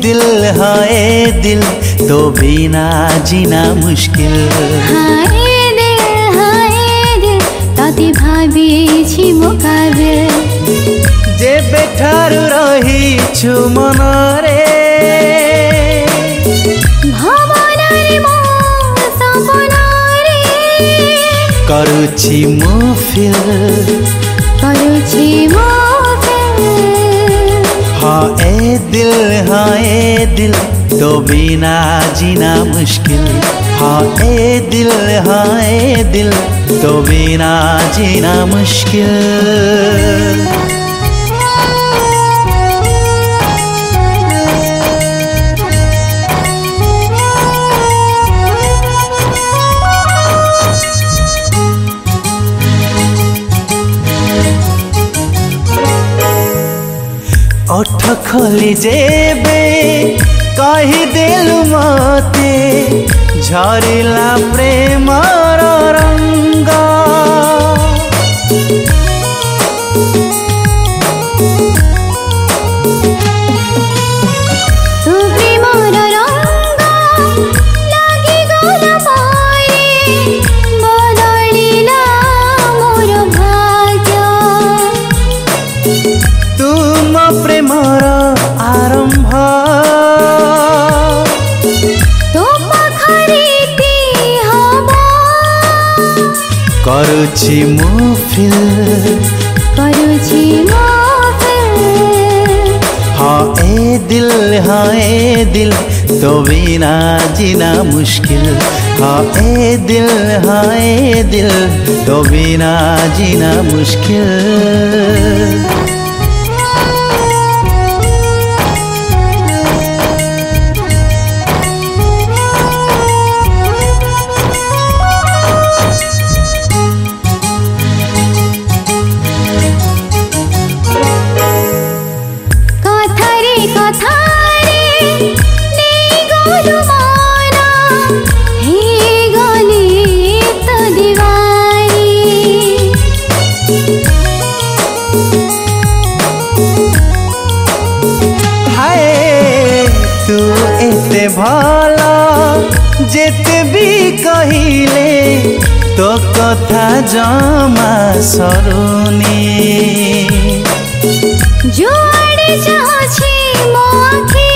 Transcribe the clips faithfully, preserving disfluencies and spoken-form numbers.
दिल हाय दिल तो बिना जीना मुश्किल। हाय दिल हाय दिल तते भाबिछि मुकाबिल। जेबे ठारू रहिछु मनरे भावनारे मो सपनारे करुछि मु फिल करुछि मो हाँ ए दिल हाँ ए दिल तो बिना जीना मुश्किल। हाँ ए दिल हाँ ए दिल तो बिना जीना मुश्किल। ओठ खोली जेबे कही दिल मते झरिला प्रेमर रंग। तू प्रेमर रंग लागी गला पारे बदलिला मोर भाग्य। तुम प्रेमर आरंभ तो पाखरे ती हवा करुछि मु फिल करुछि मो फिल। हाँ ए दिल हाँ ए दिल तो बिना जीना मुश्किल। हाँ ए दिल हाँ ए दिल तो बिना जीना मुश्किल। तू एते भला जेते भी कहिले तो कथा जमा सरुनी। जुआड़े चाहछि मो आखि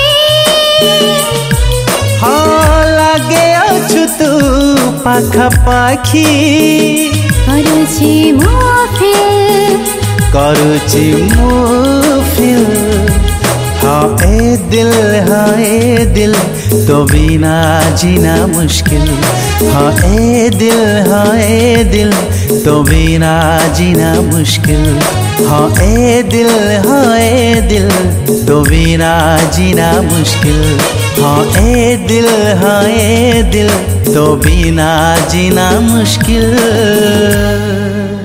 हाँ लागे अछु तू पाखापाखी करुछि मो फिल करुछि मु फिल। हाँ ए दिल हाँ ए दिल तो बिना जीना मुश्किल। हाँ ए दिल हाँ ए दिल तो बिना जीना मुश्किल। हाँ ए दिल हाँ ए दिल तो बिना जीना मुश्किल। हाँ ए दिल हाँ ए दिल तो बिना जीना मुश्किल।